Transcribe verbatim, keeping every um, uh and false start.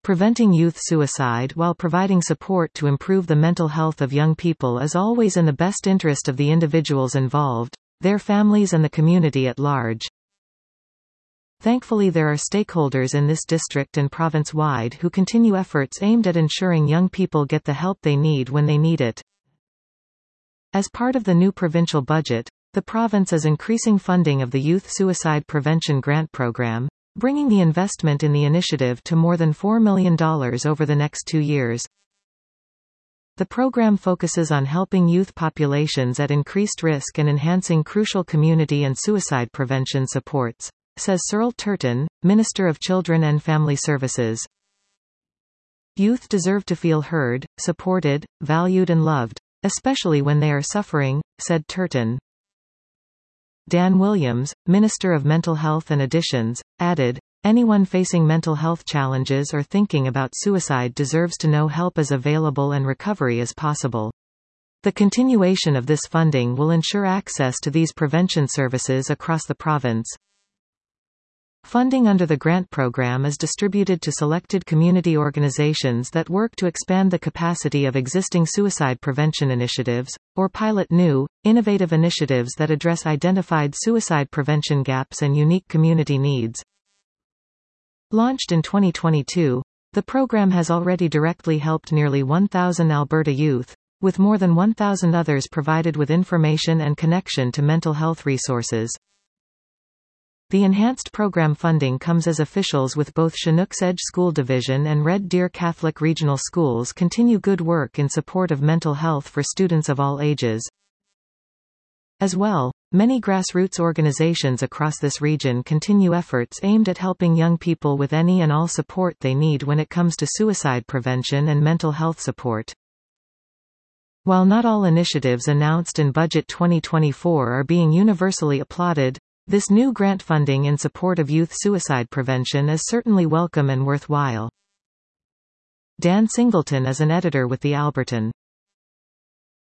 Preventing youth suicide while providing support to improve the mental health of young people is always in the best interest of the individuals involved, their families and the community at large. Thankfully, there are stakeholders in this district and province-wide who continue efforts aimed at ensuring young people get the help they need when they need it. As part of the new provincial budget, the province is increasing funding of the Youth Suicide Prevention Grant Program, bringing the investment in the initiative to more than four million dollars over the next two years. The program focuses on helping youth populations at increased risk and enhancing crucial community and suicide prevention supports, says Cyril Turton, Minister of Children and Family Services. Youth deserve to feel heard, supported, valued and loved, especially when they are suffering, said Turton. Dan Williams, Minister of Mental Health and Addictions, added, "Anyone facing mental health challenges or thinking about suicide deserves to know help is available and recovery is possible." The continuation of this funding will ensure access to these prevention services across the province. Funding under the grant program is distributed to selected community organizations that work to expand the capacity of existing suicide prevention initiatives, or pilot new, innovative initiatives that address identified suicide prevention gaps and unique community needs. Launched in twenty twenty-two, the program has already directly helped nearly one thousand Alberta youth, with more than one thousand others provided with information and connection to mental health resources. The enhanced program funding comes as officials with both Chinook's Edge School Division and Red Deer Catholic Regional Schools continue good work in support of mental health for students of all ages. As well, many grassroots organizations across this region continue efforts aimed at helping young people with any and all support they need when it comes to suicide prevention and mental health support. While not all initiatives announced in Budget twenty twenty-four are being universally applauded, this new grant funding in support of youth suicide prevention is certainly welcome and worthwhile. Dan Singleton is an editor with The Albertan.